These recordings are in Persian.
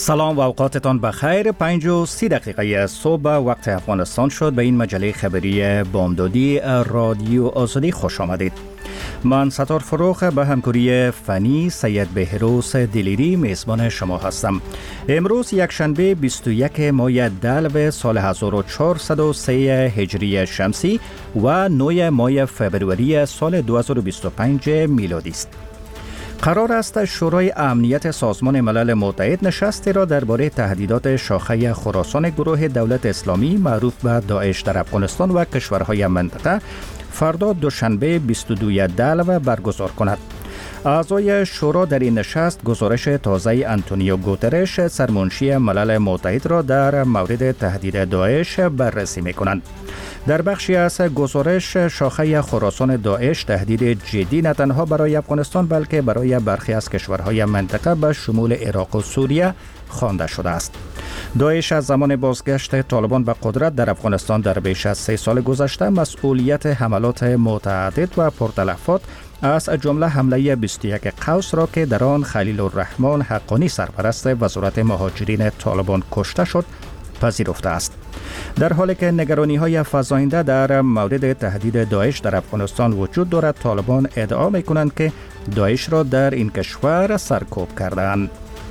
سلام و اوقاتتان بخیر. 5:30 صبح وقت افغانستان شد. به این مجله خبری بامدادی رادیو آزادی خوش آمدید. من ستار فروخ به همکاری فنی سید بهروز دلیری میزبان شما هستم. امروز یکشنبه 21 ماه دلو سال 1403 هجری شمسی و 9 ماه فبروری سال 2025 میلادی است. قرار است شورای امنیت سازمان ملل متحد نشستی را درباره تهدیدات شاخه خراسان گروه دولت اسلامی معروف به داعش در افغانستان و کشورهای منطقه فردا دوشنبه 22 دلو برگزار کند. اعضای شورا در این نشست گزارش تازه آنتونیو گوترش سرمنشی ملل متحد را در مورد تهدید داعش بررسی می‌کنند. در بخشی از گزارش شاخه خراسان داعش تهدید جدی نه تنها برای افغانستان بلکه برای برخی از کشورهای منطقه به شمول عراق و سوریه خوانده شده است. داعش از زمان بازگشت طالبان به قدرت در افغانستان در بیش از 3 سال گذشته مسئولیت حملات متعدد و پرتلفات از جمله حمله 21 قوس را که در آن خلیل الرحمن حقانی سرپرست وزارت مهاجرین طالبان کشته شد پذیرفته است. در حالی که نگرانی‌های فزاینده در مورد تهدید داعش در افغانستان وجود دارد، طالبان ادعا می‌کنند که داعش را در این کشور سرکوب کردند.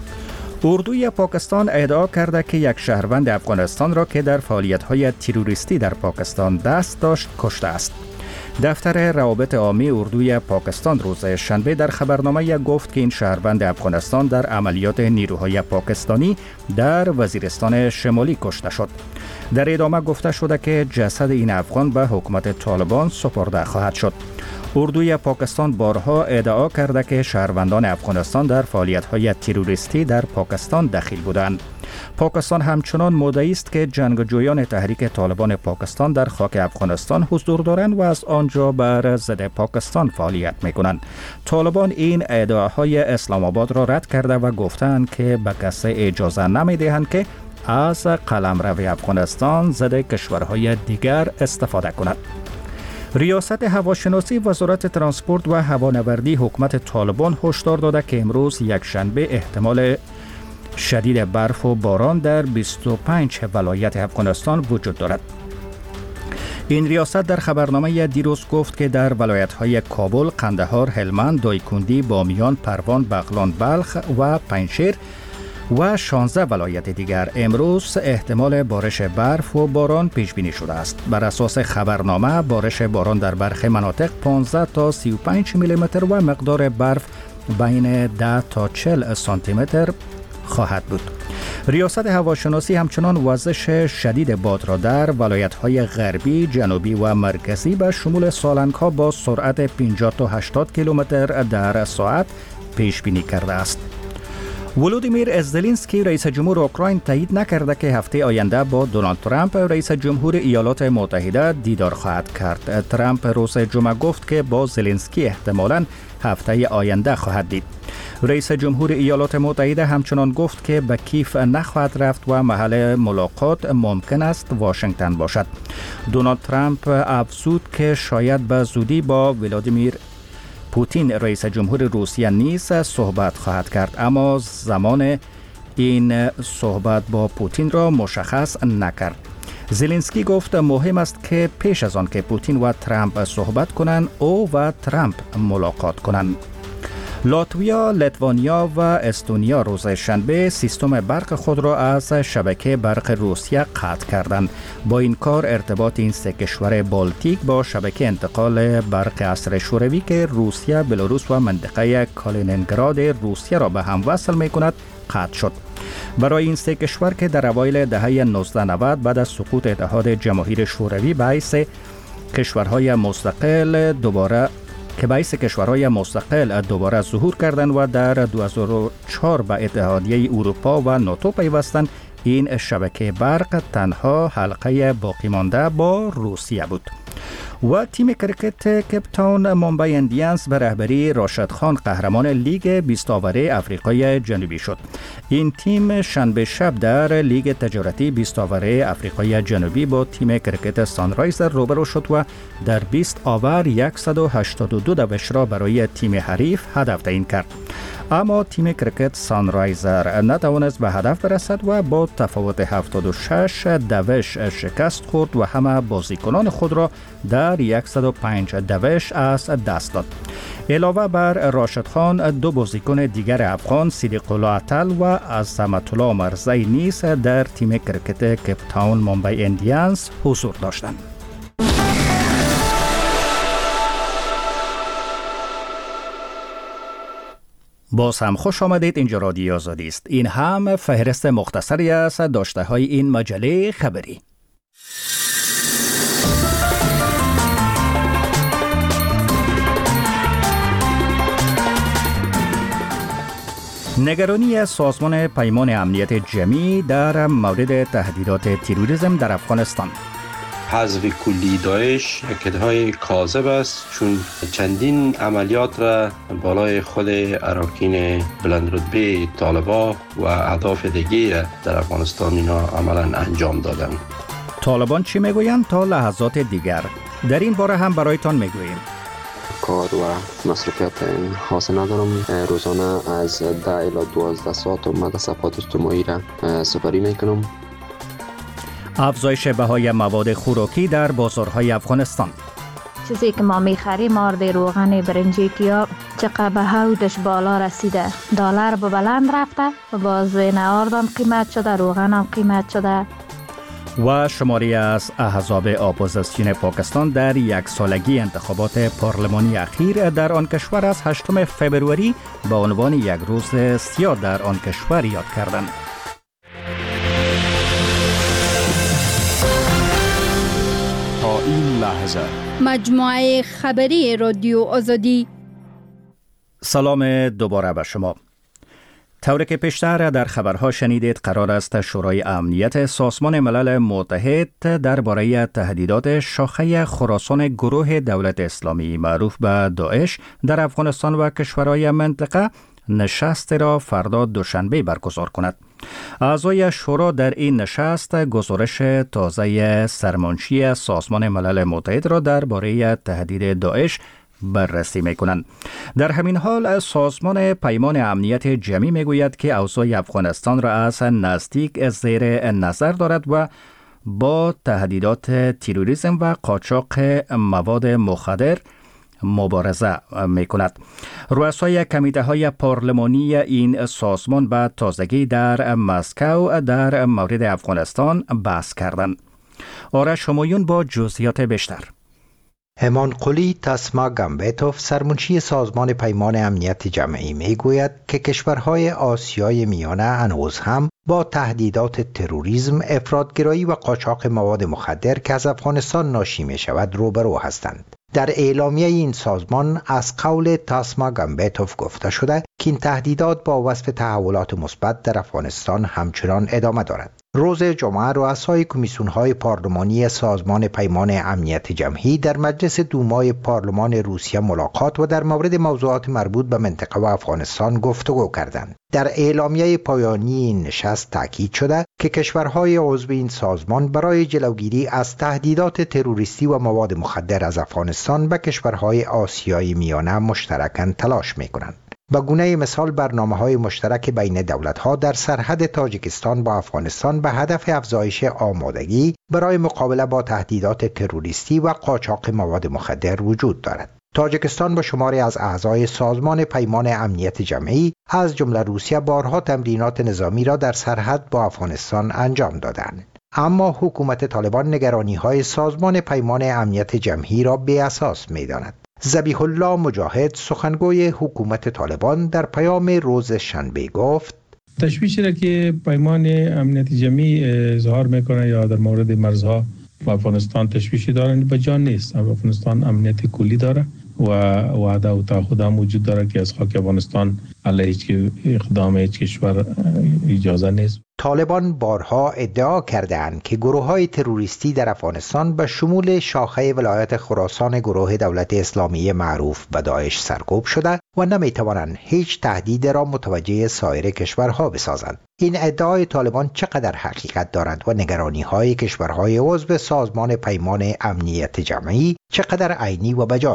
اردوی پاکستان ادعا کرده که یک شهروند افغانستان را که در فعالیت‌های تروریستی در پاکستان دست داشت کشته است. دفتر روابط عامی اردوی پاکستان روز شنبه در خبرنامه گفت که این شهروند افغانستان در عملیات نیروهای پاکستانی در وزیرستان شمالی کشته شد. در ادامه گفته شده که جسد این افغان به حکومت طالبان سپرده خواهد شد. اردوی پاکستان بارها ادعا کرده که شهروندان افغانستان در فعالیت‌های تروریستی در پاکستان دخیل بودند. پاکستان همچنان مدعی است که جنگجویان تحریک طالبان پاکستان در خاک افغانستان حضور دارند و از آنجا بر ضد پاکستان فعالیت می‌کنند. طالبان این ادعاهای اسلام آباد را رد کرده و گفتند که به کسی اجازه نمی‌دهند که از قلمرو افغانستان ضد کشورهای دیگر استفاده کند. ریاست هواشناسی وزارت ترانسپورت و هوانوردی حکومت طالبان هشدار داده که امروز یکشنبه احتمال شدید برف و باران در 25 ولایت افغانستان وجود دارد. این ریاست در خبرنامه دیروز گفت که در ولایت‌های کابل، قندهار، هلمند، دایکندی، بامیان، پروان، بغلان، بلخ و پنجشیر و 16 ولایت دیگر امروز احتمال بارش برف و باران پیش بینی شده است. بر اساس خبرنامه بارش باران در برخی مناطق 15 تا 35 میلیمتر و مقدار برف بین 10 تا 40 سانتی متر خواهد بود. ریاست هواشناسی همچنان وزش شدید باد را در ولایت‌های غربی، جنوبی و مرکزی به شمول سالنگ‌ها با سرعت 50 تا 80 کیلومتر در ساعت پیش بینی کرده است. ولودیمیر زلنسکی رئیس جمهور اوکراین تایید نکرده که هفته آینده با دونالد ترامپ رئیس جمهور ایالات متحده دیدار خواهد کرد. ترامپ روز جمعه گفت که با زلنسکی احتمالاً هفته آینده خواهد دید. رئیس جمهور ایالات متحده همچنان گفت که به کیف نخواهد رفت و محل ملاقات ممکن است واشنگتن باشد. دونالد ترامپ افزود که شاید به زودی با ولادیمیر پوتین رئیس جمهور روسیه نیز صحبت خواهد کرد، اما زمان این صحبت با پوتین را مشخص نکرد. زلنسکی گفت مهم است که پیش از آن که پوتین و ترامپ صحبت کنند او و ترامپ ملاقات کنند. لاتویا، لیتوانیا و استونیا روز شنبه سیستم برق خود را از شبکه برق روسیه قطع کردند. با این کار ارتباط این سه کشور بالتیک با شبکه انتقال برق عصر شوروی که روسیه، بلاروس و منطقه کالینینگراد روسیه را به هم وصل می‌کند قطع شد. برای این سه کشور که در اوایل دهه 1990 بعد از سقوط اتحاد جماهیر شوروی باعث کشورهای مستقل دوباره ظهور کردند و در 2004 به اتحادیه اروپا و ناتو پیوستند، این شبکه برق تنها حلقه باقی مانده با روسیه بود. و تیم کرکت کپ تاون ممبئی اندیانز به رهبری راشد خان قهرمان لیگ 20 آوره آفریقای جنوبی شد. این تیم شنبه شب در لیگ تجارتی 20 آوره آفریقای جنوبی با تیم کرکت سانرایزر روبرو شد و در 20 آور 182 دوش را برای تیم حریف هدف تعیین کرد. اما تیم کرکت سانرایزر نتوانست به هدف برسد و با تفاوت 76 دوش شکست خورد و همه بازیکنان خود را در 105 دوش از دست داد. علاوه بر راشد خان، دو بازیکن دیگر افغان صدیق الله عطل و عظمت الله مرزی نیز در تیم کرکت کیپ تاون ممبئی ایندیانز حضور داشتند. باز هم خوش آمدید. اینجا رادیو آزادی است. این هم فهرست مختصری است داشته های این مجله خبری. نگرانی سازمان پیمان امنیت جمعی در مورد تهدیدات تروریسم در افغانستان. حذف کلی داعش اکدهای کاذب است، چون چندین عملیات را بالای خود اراکین بلندرتبه طالبان و اهداف دیگه در افغانستان اینا عملا انجام دادن. طالبان چی میگویند تا لحظات دیگر در این باره هم برایتان میگوییم. کار و مصرفیت حاصل ندارم. روزانه از 10 الی 12 ساعت مدرسات اجتماعی را سپری میکنم. افزایش بهای مواد خوراکی در بازارهای افغانستان. چیزی که ما میخریم مارد روغن برنجی که چقدر بهودش بالا رسیده، دلار به بلند رفته و باز ناردم قیمت شده، روغن هم قیمت شده. و شماری از احزاب اپوزیسیون پاکستان در یک سالگی انتخابات پارلمانی اخیر در آن کشور از 8 فوریه به عنوان یک روز سیاه در آن کشور یاد کردند. تا این لحظه مجموعه خبری رادیو آزادی. سلام دوباره به شما. طوری که پیشتر در خبرها شنیدید، قرار است شورای امنیت سازمان ملل متحد درباره تهدیدات شاخه خراسان گروه دولت اسلامی معروف به داعش در افغانستان و کشورهای منطقه نشست را فردا دوشنبه برگزار کند. اعضای شورا در این نشست گزارش تازه سرمنشی سازمان ملل متحد را درباره تهدید داعش بررسی می‌کنند. در همین حال سازمان پیمان امنیت جمعی میگوید که اوضاع افغانستان را از نزدیک زیر نظر دارد و با تهدیدات تروریسم و قاچاق مواد مخدر مبارزه می‌کند. رؤسای کمیته‌های پارلمانی این سازمان به تازگی در مسکو در مورد افغانستان بحث کردند. آرش همایون با جزئیات بیشتر. همان قلی تاسما گامبتوف سرمنشی سازمان پیمان امنیت جمعی میگوید که کشورهای آسیای میانه هنوز هم با تهدیدات تروریسم، افراطگرایی و قاچاق مواد مخدر که از افغانستان ناشی می شود روبرو هستند. در اعلامیه این سازمان از قول تاسما گامبتوف گفته شده که این تهدیدات با وصف تحولات مثبت در افغانستان همچنان ادامه دارد. روز جمعه رؤسای کمیسیون‌های پارلمانی سازمان پیمان امنیت جمعی در مجلس دومای پارلمان روسیه ملاقات و در مورد موضوعات مربوط به منطقه و افغانستان گفتگو کردند. در اعلامیه پایانی این نشست تاکید شده که کشورهای عضو این سازمان برای جلوگیری از تهدیدات تروریستی و مواد مخدر از افغانستان به کشورهای آسیای میانه مشترکاً تلاش می‌کنند. به گونه مثال برنامه‌های مشترک بین دولت‌ها در سرحد تاجیکستان با افغانستان به هدف افزایش آمادگی برای مقابله با تهدیدات تروریستی و قاچاق مواد مخدر وجود دارد. تاجیکستان به شماری از اعضای سازمان پیمان امنیت جمعی از جمله روسیه بارها تمرینات نظامی را در سرحد با افغانستان انجام دادند. اما حکومت طالبان نگرانی‌های سازمان پیمان امنیت جمعی را بی‌اساس می‌داند. ذبیح الله مجاهد سخنگوی حکومت طالبان در پیام روز شنبه گفت تشویشی را که پیمان امنیت جمعی اظهار میکنه یا در مورد مرزها و افغانستان تشویشی دارن به جان نیست. افغانستان امنیت کلی داره و وعده و تعهد هم وجود داره که از خاک افغانستان علیه هیچ اقدام هیچ کشور اجازه نیست. طالبان بارها ادعا کردند که گروه‌های تروریستی در افغانستان به شمول شاخه ولایت خراسان گروه دولت اسلامی معروف به داعش سرکوب شده و نمی‌توانند هیچ تهدید را متوجه سایر کشورها بسازند. این ادعای طالبان چقدر حقیقت دارد و نگرانی‌های کشورهای عضو سازمان پیمان امنیت جمعی چقدر عینی و بجاست؟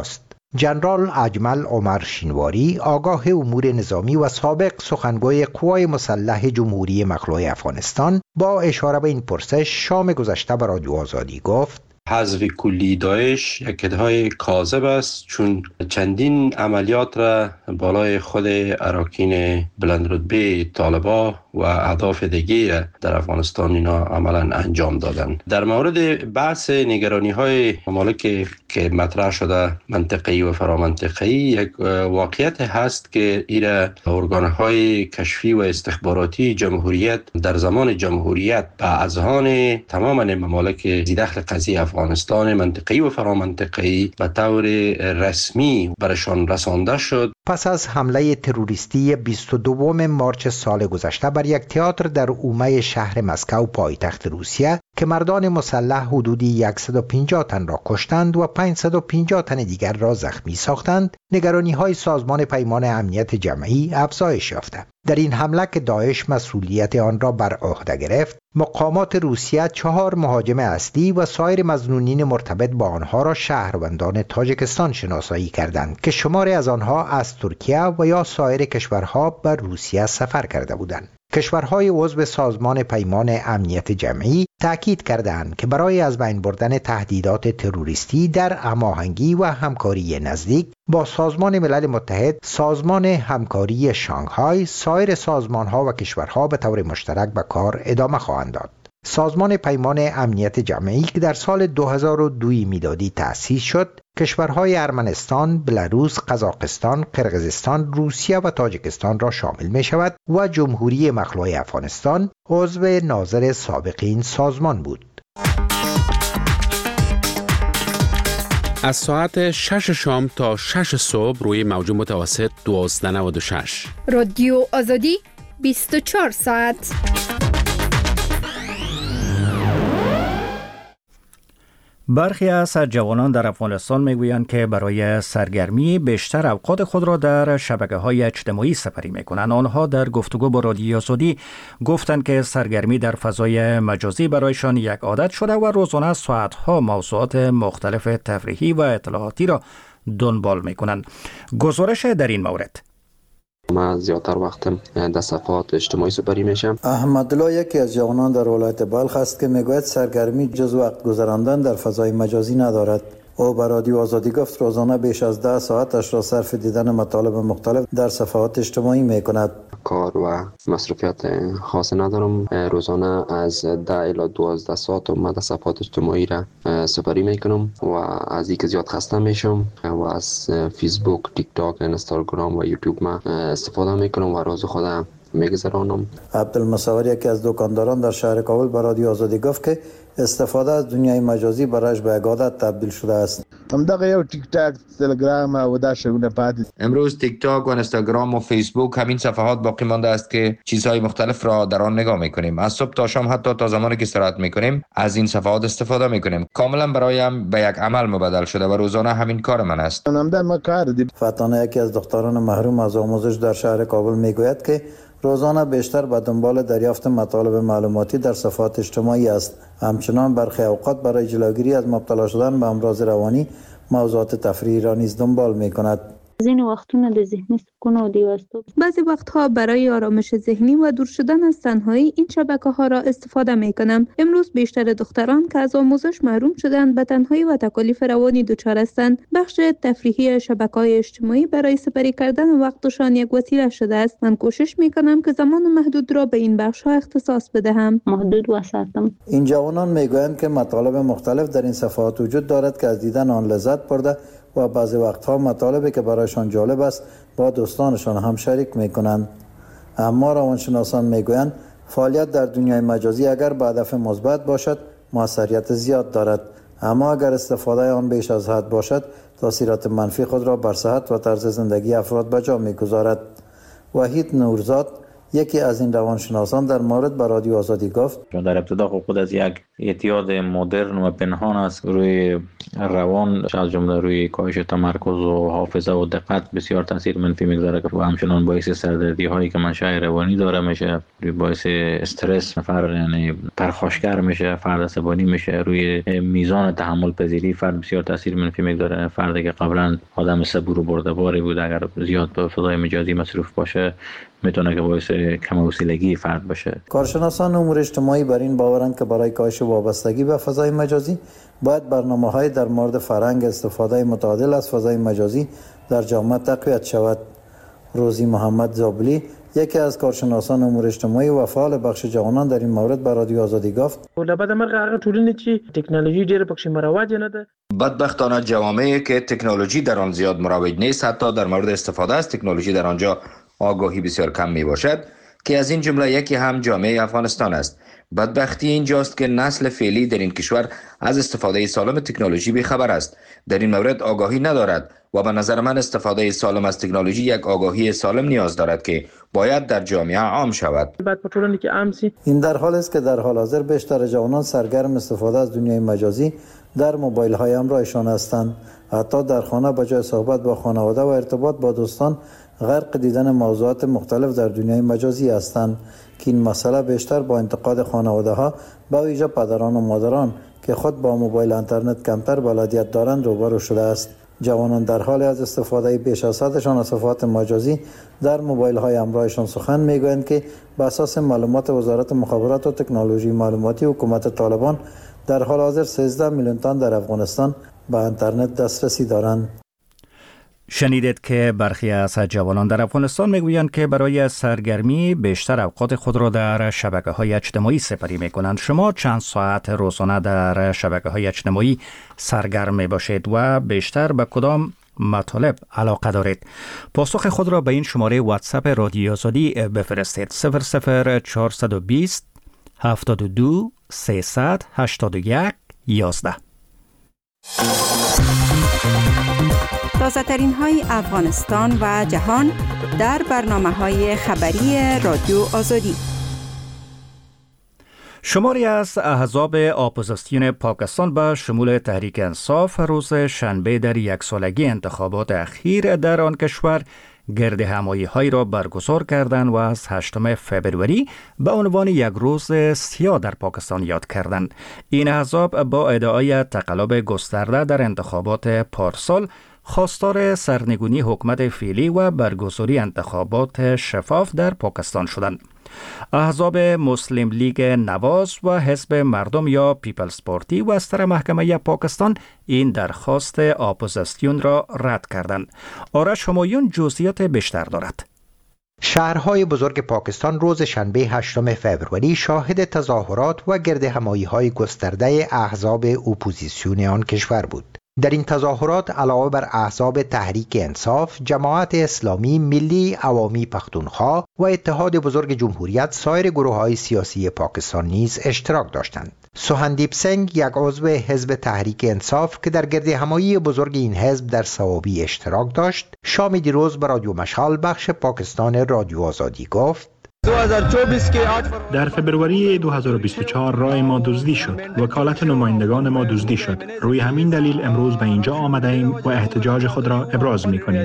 جنرال اجمل عمر شینواری، آگاه امور نظامی و سابق سخنگوی قوای مسلح جمهوری مخلوع افغانستان، با اشاره به این پرسش شام گذشته به رادیو آزادی گفت: حذف کلی داعش یک ادعای کاذب است، چون چندین عملیات را بالای خود اراکین بلندرتبه طالبان و اهداف دیگه در افغانستان اینا عملا انجام دادن. در مورد بحث نگرانی های ممالک که مطرح شده منطقه‌ای و فرامنطقه‌ای، یک واقعیت هست که ایرا ارگان های کشفی و استخباراتی جمهوریت در زمان جمهوریت به اذهان تمام ممالک ذی‌دخل قضیه افغانستان منطقه‌ای و فرامنطقه‌ای به طور رسمی برشان رسانده شد. پس از حمله تروریستی 22 مارچ سال گذشته بر یک تئاتر در اومه شهر مسکو پایتخت روسیه که مردان مسلح حدودی 150 تن را کشتند و 550 تن دیگر را زخمی ساختند، نگرانی‌های سازمان پیمان امنیت جمعی افزایش یافت. در این حمله که داعش مسئولیت آن را بر عهده گرفت، مقامات روسیه 4 مهاجم اصلی و سایر مظنونین مرتبط با آنها را شهروندان تاجیکستان شناسایی کردند که شماری از آنها از ترکیه و یا سایر کشورها بر روسیه سفر کرده بودند. کشورهای عضو سازمان پیمان امنیت جمعی تأکید کردند که برای از بین بردن تهدیدات تروریستی در هماهنگی و همکاری نزدیک با سازمان ملل متحد، سازمان همکاری شانگهای، سایر سازمانها و کشورها به طور مشترک به کار ادامه خواهند داد. سازمان پیمان امنیت جمعی که در سال 2002 میلادی تأسیس شد، کشورهای ارمنستان، بلاروس، قزاقستان، قرقیزستان، روسیه و تاجیکستان را شامل می شود و جمهوری مخلوع افغانستان عضو ناظر سابق این سازمان بود. از ساعت 6 شام تا 6 صبح روی موج متوسط 1296 رادیو آزادی 24 ساعت. برخی از جوانان در افغانستان میگویند که برای سرگرمی بیشتر اوقات خود را در شبکه‌های اجتماعی سپری میکنند. آنها در گفتگو با رادیو آزادی گفتند که سرگرمی در فضای مجازی برایشان یک عادت شده و روزانه ساعتها موضوعات مختلف تفریحی و اطلاعاتی را دنبال میکنند. گزارش در این مورد: ما زیادتر وقتم در صفحات اجتماعی سپری میشم. احمدالله یکی از جوانان در ولایت بلخ است که میگوید سرگرمی جز وقت گذراندن در فضای مجازی ندارد. او به رادیو آزادی گفت روزانه بیش از 10 ساعتش را صرف دیدن مطالب مختلف در صفحات اجتماعی میکند. کار و مصروفیات خاصی ندارم. روزانه از 10 الی 12 ساعت ما در صفحات اجتماعی را سپری میکنم و از اینکه زیاد خسته میشم و از فیسبوک، تیک تاک، اینستاگرام و یوتیوب ما استفاده میکنم و روز خودم میگذرانم. عبدالمصور یکی از دکانداران در شهر کابل به رادیو آزادی گفت که استفاده از دنیای مجازی برایش به عادت تبدیل شده است. همدغه یو تیک تاک، تلگرام و دا شونه پاتې. امروز تیک تاک و اینستاگرام و فیسبوک همین صفحات باقی مانده است که چیزهای مختلف را در آن نگاه میکنیم. از صبح تا شام، حتی تا زمانی که استراحت میکنیم از این صفحات استفاده میکنیم. کاملا برایم به یک عمل مبدل شده و روزانه همین کار من است. فتانه یکی از دختران محروم از آموزش در شهر کابل میگوید که روزانه بیشتر به دنبال دریافت مطالب معلوماتی در صفحات اجتماعی است. همچنان برخی اوقات برای جلوگیری از مبتلا شدن به امراض روانی موضوعات تفریحی را نیز دنبال می کند. این وقتونه د ذهنی سکون و دیوستو بعضی وقتها برای آرامش ذهنی و دور شدن از تنهایی این شبکه‌ها را استفاده می‌کنم. امروز بیشتر دختران که از آموزش محروم شدند به تنهایی و تکالیف روانی دچار هستند. بخش تفریحی شبکه‌های اجتماعی برای سپری کردن وقتشان یک وسیله شده است. من کوشش می‌کنم که زمان محدود را به این بخش‌ها اختصاص بدهم. محدود وساتم. این جوانان می‌گویند که مطالب مختلف در این صفحات وجود دارد که از دیدن آن لذت برده و بعضی وقتها مطالبی که برایشان جالب است با دوستانشان هم شریک میکنند. اما روانشناسان میگویند فعالیت در دنیای مجازی اگر به هدف مثبت باشد موثریت زیاد دارد، اما اگر استفاده آن بیش از حد باشد تاثیرات منفی خود را بر صحت و طرز زندگی افراد به جا میگذارد. وحید نورزاد یکی از این روانشناسان در مورد به رادیو آزادی گفت: در ابتدا خود از یک اعتیاد مدرن و پنهان است روی روان، از جمله روی کاهش تمرکز و حافظه و دقت بسیار تاثیر منفی میگذاره و همچنان باعث سردردی هایی که منشأ روانی داره میشه، باعث استرس فرد، یعنی پرخاشگر میشه، فرد عصبانی میشه، روی میزان تحمل پذیری فرد بسیار تاثیر منفی میگذاره. فردی که قبلا آدم صبور و برده‌باری بود اگر زیاد به فضای مجازی مصروف باشه میتونه که باعث کم حوصلگی فرد باشه. کارشناسان امور اجتماعی بر این باورند که برای کاهش وابستگی به فضای مجازی باید برنامه‌های در مورد فرهنگ استفاده متعادل از فضای مجازی در جامعه تقویت شود. روزی محمد زابلی، یکی از کارشناسان امور اجتماعی و فعال بخش جوانان، در این مورد به رادیو آزادی گفت: لابد مرغ هغه ټولنې چې تکنولوژي ډېره پکې مروج نه ده. بدبختانه جوامعی که تکنولوژی در آن زیاد مروج نیست، حتی در مورد استفاده از تکنولوژی در آنجا آگاهی بسیار کم می باشد، که از این جمله یکی هم جامعه افغانستان است. بدبختی اینجاست که نسل فعلی در این کشور از استفاده سالم تکنولوژی بی‌خبر است، در این مورد آگاهی ندارد و به نظر من استفاده سالم از تکنولوژی یک آگاهی سالم نیاز دارد که باید در جامعه عام شود. این در حال است که در حال حاضر بیشتر جوانان سرگرم استفاده از دنیای مجازی در موبایل های همراهشان هستند. حتی در خانه به جای صحبت با خانواده و ارتباط با دوستان غرق دیدن موضوعات مختلف در دنیای مجازی هستند که این مسئله بیشتر با انتقاد خانواده ها به ویژه پدران و مادران که خود با موبایل اینترنت کمتر بلدیت دارند روبرو شده است. جوانان در حال از استفاده بیش از حدشان از صفحات مجازی در موبایل های همراهشان سخن میگویند که به اساس معلومات وزارت مخابرات و تکنولوژی معلوماتی حکومت طالبان در حال حاضر 13 میلیون تن در افغانستان به اینترنت دسترسی دارند. شنیدید که برخی از جوانان در افغانستان میگویند که برای سرگرمی بیشتر اوقات خود را در شبکه‌های اجتماعی سپری میکنند. شما چند ساعت روزانه در شبکه‌های اجتماعی سرگرم میباشید و بیشتر به کدام مطالب علاقه دارید؟ پاسخ خود را به این شماره واتساپ رادیو آزادی بفرستید: 00420 72 381 11. تازه ترین های افغانستان و جهان در برنامه های خبری رادیو آزادی. شماری از احزاب اپوزیسیون پاکستان به شمول تحریک انصاف روز شنبه در یک سالگی انتخابات اخیر در آن کشور گرد همایی هایی را برگزار کردند و از 8 فبروری به عنوان یک روز سیاه در پاکستان یاد کردند. این احزاب با ادعای تقلب گسترده در انتخابات پارسال خواستار سرنگونی حکومت فعلی و برگزاری انتخابات شفاف در پاکستان شدند. احزاب مسلم لیگ نواز و حزب مردم یا پیپلز پارتی و سر محکمه پاکستان این درخواست اپوزیسیون را رد کردند. آرش همایون جزئیات بیشتر دارد. شهرهای بزرگ پاکستان روز شنبه 8 فوریه شاهد تظاهرات و گرد همایی‌های گسترده احزاب اپوزیسیون آن کشور بود. در این تظاهرات علاوه بر احزاب تحریک انصاف، جماعت اسلامی، ملی عوامی پختونخوا و اتحاد بزرگ جمهوریت، سایر گروه‌های سیاسی پاکستان نیز اشتراک داشتند. سوهندیپ سنگ، یک عضو حزب تحریک انصاف که در گرد همایی بزرگ این حزب در سوابی اشتراک داشت، شام دیروز به رادیو مشعل بخش پاکستان رادیو آزادی گفت: در فبروری 2024 رای ما دزدی شد، وکالت نمایندگان ما دزدی شد. روی همین دلیل امروز به اینجا آمده ایم و احتجاج خود را ابراز می‌کنیم.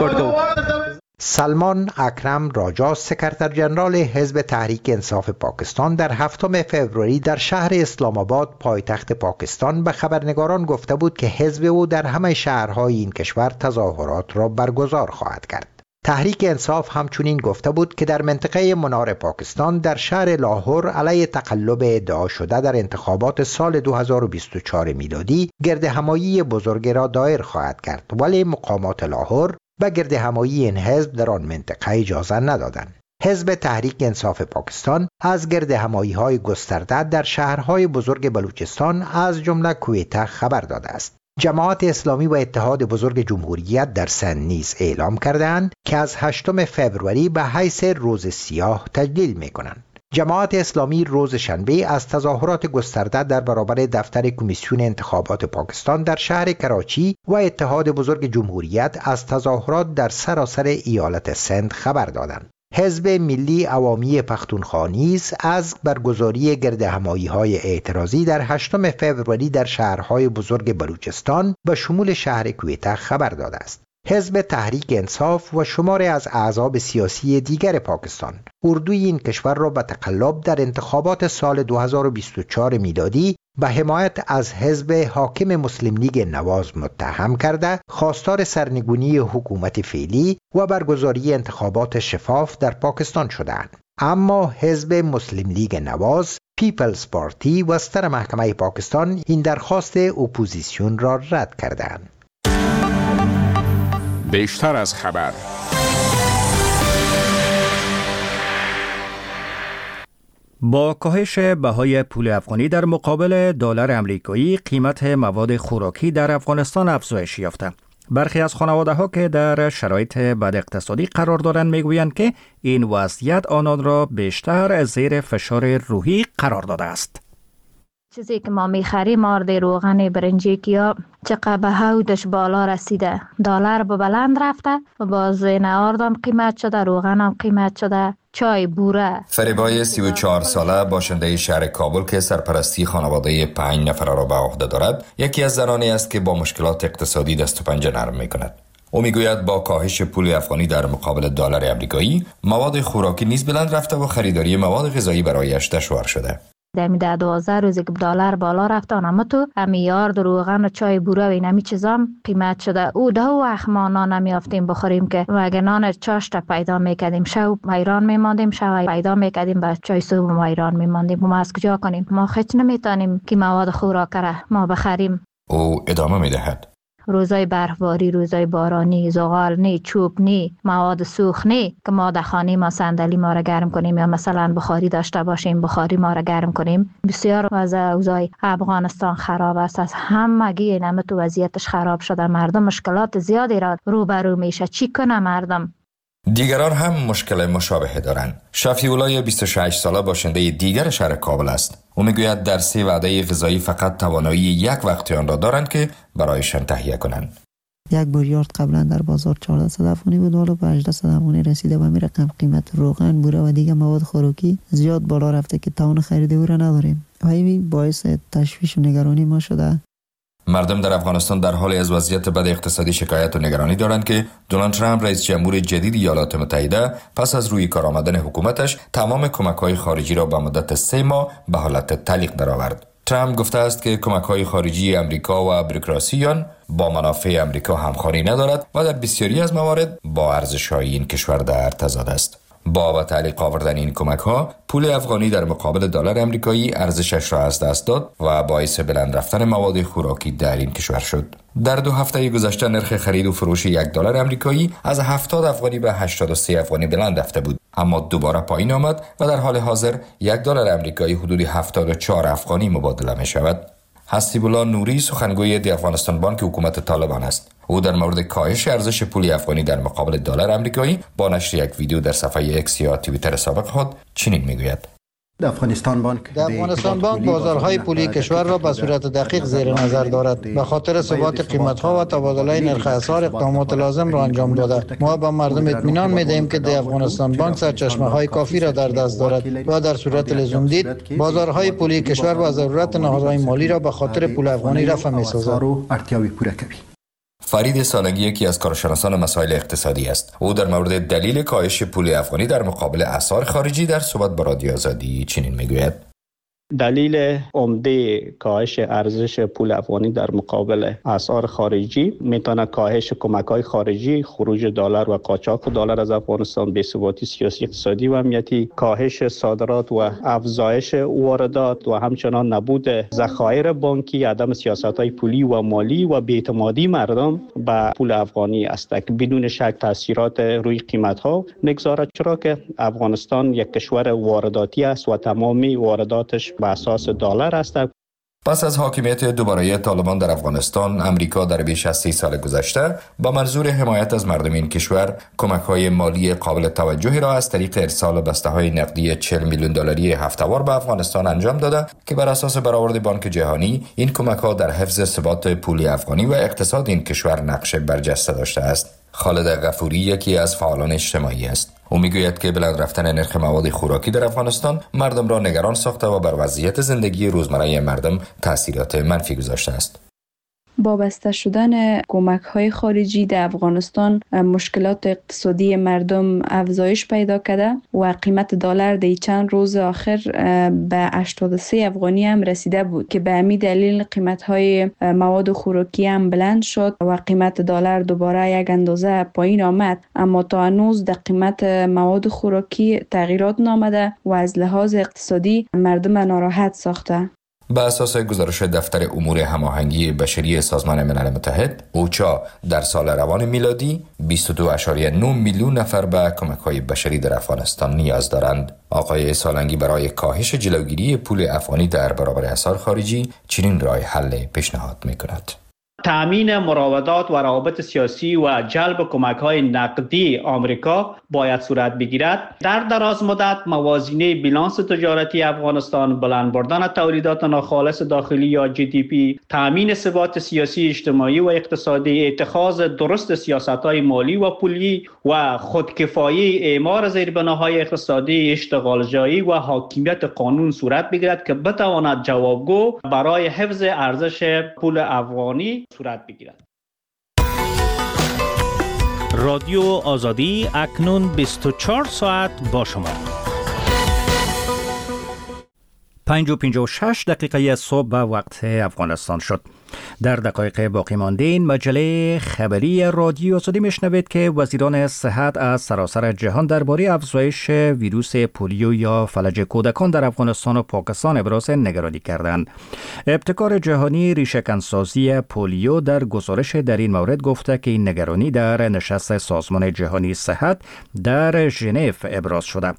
سلمان اکرم راجا، سکرتر جنرال حزب تحریک انصاف پاکستان، در 7 فوریه در شهر اسلام آباد پایتخت پاکستان به خبرنگاران گفته بود که حزب او در همه شهرهای این کشور تظاهرات را برگزار خواهد کرد. تحریک انصاف همچنین گفته بود که در منطقه منار پاکستان در شهر لاهور علیه تقلب ادعا شده در انتخابات سال 2024 میلادی گرد همایی بزرگ را دایر خواهد کرد، ولی مقامات لاهور به گرد همایی این حزب در آن منطقه اجازه ندادند. حزب تحریک انصاف پاکستان از گرد همایی‌های گسترده در شهرهای بزرگ بلوچستان از جمله کویته خبر داده است. جماعت اسلامی و اتحاد بزرگ جمهوریت در سند نیز اعلام کردند که از 8 فوریه به حیث روز سیاه تجلیل می‌کنند. جماعت اسلامی روز شنبه از تظاهرات گسترده در برابر دفتر کمیسیون انتخابات پاکستان در شهر کراچی و اتحاد بزرگ جمهوریت از تظاهرات در سراسر ایالت سند خبر دادند. حزب ملی عوامی پختونخوا نیز از برگزاری گردهمایی‌های اعتراضی در 8 فوریه در شهرهای بزرگ بلوچستان و شمول شهر کویته خبر داده است. حزب تحریک انصاف و شماری از احزاب سیاسی دیگر پاکستان اردوی این کشور را به تقلب در انتخابات سال 2024 میلادی به حمایت از حزب حاکم مسلم لیگ نواز متهم کرده خواستار سرنگونی حکومت فعلی و برگزاری انتخابات شفاف در پاکستان شدند. اما حزب مسلم لیگ نواز، پیپلز پارتی و ستر محکمه پاکستان این درخواست اپوزیسیون را رد کردند. بیشتر از خبر. با کاهش بهای پول افغانی در مقابل دلار آمریکایی، قیمت مواد خوراکی در افغانستان افزایش یافته. برخی از خانواده‌ها که در شرایط بد اقتصادی قرار دارند میگویند که این وضعیت آنان را بیشتر زیر فشار روحی قرار داده است. چیزی که ما میخریم آرد روغن برنجی که چقدر بهودش بالا رسیده، دلار به بلند رفته و باز آردم قیمت شده، روغن هم قیمت شده، چای بوره. فریبای 34 ساله باشنده شهر کابل که سرپرستی خانواده 5 نفر را به عهده دارد، یکی از زنانی است که با مشکلات اقتصادی دست و پنجه نرم میکند. او میگوید با کاهش پول افغانی در مقابل دلار آمریکایی، مواد خوراکی نیز بلند رفته و خریداری مواد غذایی برایش دشوار شده. دمی 12 روزی که دلار بالا رفته اما تو همیار روغن و چای بوره و اینمی چیزام قیمت شده. او ده وقت ما نان نمیافتیم بخوریم که و اگه نان چاشت پیدا میکردیم شب ایران میماندیم، شب پیدا میکردیم با چای صبح ما ایران میماندیم. ما از کجا کنیم؟ ما خیلی نمیتونیم که مواد خوراک را ما بخریم. او ادامه میدهد: روزای برفباری، روزای بارانی، زغال نی، چوب نی، مواد سوخت نی که ما در خانه ما صندلی ما را گرم کنیم یا مثلا بخاری داشته باشیم بخاری ما را گرم کنیم. بسیار وضع افغانستان خراب است. از همگی نمه تو وضعیتش خراب شده. مردم مشکلات زیادی را روبرو میشه. چی کنه مردم؟ دیگران هم مشکل مشابه دارند. شفیع‌الله 26 ساله باشنده دیگر شهر کابل است. او میگوید در 3 وعده غذایی فقط توانایی یک وقت آن را دارند که برایشان تهیه کنند. یک بوریارد قبلا در بازار 1400 افغانی بود، حالا به 1800 افغانی رسیده و می رقم قیمت روغن، بوره و دیگر مواد خوراکی زیاد بالا رفته که توان خرید او را نداریم. همین باعث تشویش و نگرانی ما شده. مردم در افغانستان در حال از وضعیت بد اقتصادی شکایت و نگرانی دارند که دونالد ترامپ رئیس جمهور جدید ایالات متحده پس از روی کار آمدن حکومتش تمام کمک‌های خارجی را به مدت 3 ماه به حالت تعلیق درآورد. ترامپ گفته است که کمک‌های خارجی امریکا و بوروکراسی آن با منافع امریکا همخوانی ندارد و در بسیاری از موارد با ارزش‌های این کشور در تضاد است. با به تعلیق آوردن این کمک‌ها، پول افغانی در مقابل دلار آمریکایی ارزشش را از دست داد و باعث بلند رفتن مواد خوراکی در این کشور شد. در 2 هفته گذشته نرخ خرید و فروش $1 آمریکایی از 70 افغانی به 83 افغانی بلند رفته بود، اما دوباره پایین آمد و در حال حاضر $1 آمریکایی حدود 74 افغانی مبادله می شود. حسیب الله نوری سخنگوی دی افغانستان بانک حکومت طالبان است. او در مورد کاهش ارزش پول افغانی در مقابل دلار آمریکایی با نشر یک ویدیو در صفحه ایکس یا توییتر سابق خود چنین میگوید: در افغانستان بانک بازارهای پولی کشور را به صورت دقیق زیر نظر دارد. به خاطر ثبات قیمت‌ها و تبادله نرخ اسعار اقدامات لازم را انجام داده. ما به مردم اطمینان می‌دهیم که در افغانستان بانک سرچشمه‌های کافی را در دست دارد و در صورت لزوم دید بازارهای پولی کشور و ضرورت نهادهای مالی را به خاطر پول افغانی رفع می‌سازد. فرید سالنگی یکی از کارشناسان مسائل اقتصادی است. او در مورد دلیل کاهش پول افغانی در مقابل اسعار خارجی در صحبت با رادیو آزادی چنین میگوید: دلیل عمده کاهش ارزش پول افغانی در مقابل اسعار خارجی میتونه کاهش کمک‌های خارجی، خروج دلار و قاچاق دلار از افغانستان، بی‌ثباتی سیاسی، اقتصادی و امنیتی، کاهش صادرات و افزایش واردات و همچنان نبود ذخایر بانکی، عدم سیاست‌های پولی و مالی و بی‌اعتمادی مردم به پول افغانی است که بدون شک تاثیرات روی قیمت‌ها می‌گذارد، چرا که افغانستان یک کشور وارداتی است و تمامی وارداتش به اساس دلار است. پس از حاکمیت دوباره طالبان در افغانستان، امریکا در بیش از 30 سال گذشته با منظور حمایت از مردم این کشور کمک‌های مالی قابل توجهی را از طریق ارسال بسته‌های نقدی $40 میلیون هفته‌وار به افغانستان انجام داده که بر اساس برآورد بانک جهانی این کمک‌ها در حفظ ثبات پولی افغانی و اقتصاد این کشور نقش برجسته داشته است. خالد غفوری یکی از فعالان اجتماعی است. او میگوید که بلند رفتن نرخ مواد خوراکی در افغانستان مردم را نگران ساخته و بر وضعیت زندگی روزمره مردم تاثیرات منفی گذاشته است. با بسته شدن کمک‌های خارجی در افغانستان مشکلات اقتصادی مردم افزایش پیدا کرده و قیمت دلار در چند روز آخر به 83 افغانی هم رسیده بود که به همین دلیل قیمت‌های مواد خوراکی هم بلند شد و قیمت دلار دوباره یک اندازه پایین آمد، اما تا هنوز در قیمت مواد خوراکی تغییرات نامده و از لحاظ اقتصادی مردم ناراحت ساخته. به اساس گزارش دفتر امور هماهنگی بشری سازمان ملل متحد، اوچا در سال روان میلادی 22.9 میلیون نفر به کمک‌های بشری در افغانستان نیاز دارند. آقای سالنگی برای کاهش جلوگیری پول افغانی در برابر اسعار خارجی چنین راه حل پیشنهاد می‌کند. تأمین مراودات و روابط سیاسی و جلب کمک‌های نقدی آمریکا باید صورت بگیرد. در دراز مدت موازنه بیلانس تجارتی افغانستان، بلند بردن تولیدات ناخالص داخلی یا GDP، تأمین ثبات سیاسی، اجتماعی و اقتصادی، اتخاذ درست سیاست‌های مالی و پولی و خودکفایی اعمار زیربناهای اقتصادی، اشتغال جایی و حاکمیت قانون صورت بگیرد که بتواند جوابگو برای حفظ ارزش پول افغانی صورت بگیرد. رادیو آزادی اکنون 24 ساعت با شما. 5:56 دقیقه صبح به وقت افغانستان شد. در دقایق باقی مانده این مجله خبری رادیو آزادی میشنوید که وزیران صحت از سراسر جهان درباره افزایش ویروس پولیو یا فلج کودکان در افغانستان و پاکستان ابراز نگرانی کردند. ابتکار جهانی ریشه‌کنسازی پولیو در گزارش در این مورد گفته که این نگرانی در نشست سازمان جهانی صحت در ژنو ابراز شده.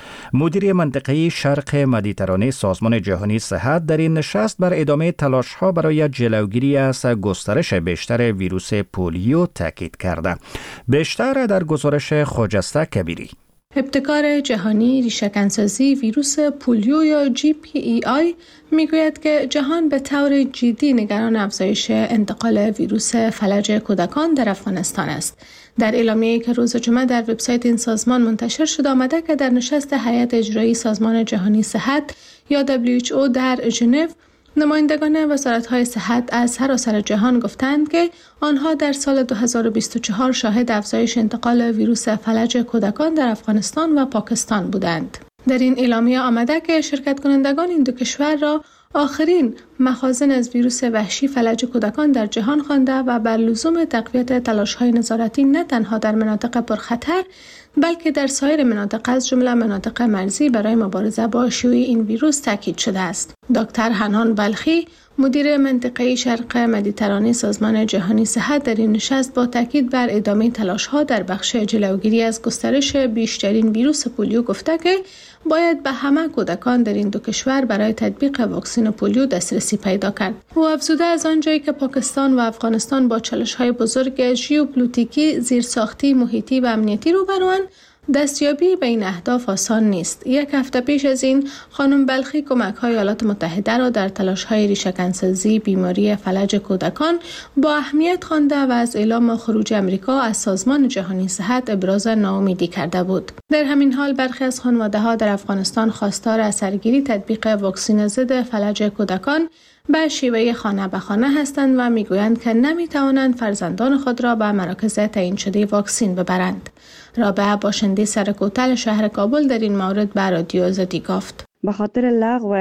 مدیر منطقه شرق مدیترانه سازمان جهانی صحت در این نشست بر ادامه تلاش‌ها برای جلوگیری از گسترش بیشتر ویروس پولیو تاکید کرده. بیشتر در گزارش خجسته کبیری. ابتکار جهانی ریشه‌کنسازی ویروس پولیو یا GPEI میگوید که جهان به طور جدی نگران افزایش انتقال ویروس فلج کودکان در افغانستان است. در اعلامیه‌ای که روز جمعه در وبسایت این سازمان منتشر شد آمده که در نشست هیئت اجرایی سازمان جهانی صحت یا WHO در ژنو نمایندگان وزارت‌های صحت از سراسر جهان گفتند که آنها در سال 2024 شاهد افزایش انتقال ویروس فلج کودکان در افغانستان و پاکستان بودند. در این اعلامیه آمده که شرکت کنندگان این دو کشور را آخرین مخازن از ویروس وحشی فلج کودکان در جهان خوانده و بر لزوم تقویت تلاش‌های نظارتی نه تنها در مناطق پرخطر بلکه در سایر مناطق از جمله مناطق مرزی برای مبارزه با شیوع این ویروس تاکید شده است. دکتر حنان بلخی مدیر منطقه شرق مدیترانه سازمان جهانی صحت در این نشست با تاکید بر ادامه تلاش‌ها در بخش جلوگیری از گسترش بیشترین ویروس پولیو گفته که باید به همه کودکان در این دو کشور برای تطبیق واکسن پولیو دسترسی پیدا کرد. او افزوده از آنجایی که پاکستان و افغانستان با چالش‌های بزرگ ژئوپلیتیکی، زیرساختی، محیطی و امنیتی روبروند، دستیابی به این اهداف آسان نیست. یک هفته پیش از این خانم بلخی کمک‌های ایالات متحده را در تلاش‌های ریشه‌کنسازی بیماری فلج کودکان با اهمیت خوانده و از اعلام خروج آمریکا از سازمان جهانی صحت ابراز ناامیدی کرده بود. در همین حال برخی از خانواده‌ها در افغانستان خواستار اثرگیری تطبیق واکسن ضد فلج کودکان به شیوه خانه به خانه هستند و میگویند که نمیتوانند فرزندان خود را به مراکز تعیین شده واکسن ببرند. رابعه باشنده سرکوتل شهر کابل در این مورد به رادیو آزادی گفت: به خاطر لغو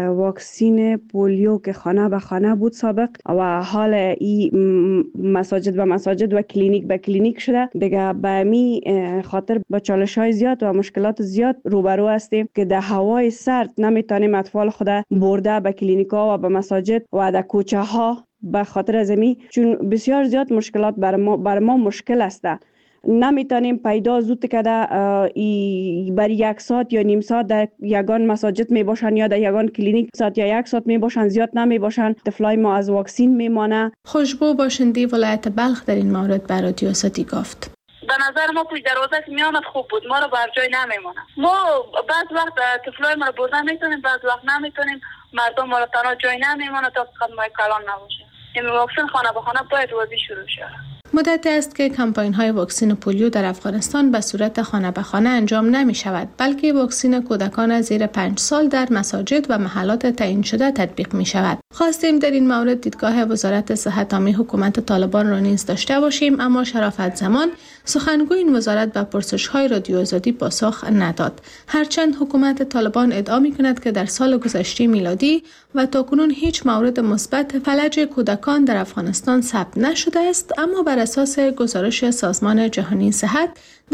واکسین پولیو که خانه به خانه بود سابق و حال این مساجد به مساجد و کلینیک به کلینیک شده، دیگه به می خاطر با چالش‌های زیاد و مشکلات زیاد روبرو هستیم که در هوای سرد نمیتونیم اطفال خود برده به کلینیک‌ها و به مساجد و در کوچه ها به خاطر از می، چون بسیار زیاد مشکلات بر ما مشکل است. نمیتونیم پیدا زود کده بر 1 ساعت یا نیم ساعت در یگان مساجد می باشن یا در یگان کلینیک ساعت یا 1 ساعت می باشن، زیاد نمی باشن، طفلای ما از واکسین میمانه. خوشبو باشنده ولایت بلخ در این مورد بر رادیو آزادی گفت: به نظر ما پشت دروازه که میامد خوب بود، ما رو بر جای نمیمونه. ما بعض وقت طفلای ما رو بردن میتونیم، بعض وقت نمیتونیم، مردم ما رو تنها جای نمیمونه تا فقط ما کلان نباشه. این واکسن خانه به خانه باید وزی شروع شه. مدتی است که کمپاین‌های واکسین پولیو در افغانستان به صورت خانه به خانه انجام نمی شود، بلکه واکسین کودکان زیر 5 سال در مساجد و محلات تعیین شده تطبیق می شود. خواستیم در این مورد دیدگاه وزارت صحت عامه حکومت طالبان را نیز داشته باشیم، اما شرافت زمان سخنگوی این وزارت به پرسش‌های رادیو آزادی پاسخ نداد. هرچند حکومت طالبان ادعا می‌کند که در سال گذشته میلادی و تاکنون هیچ مورد مثبت فلج کودکان در افغانستان ثبت نشده است، اما بر اساس گزارش سازمان جهانی صحت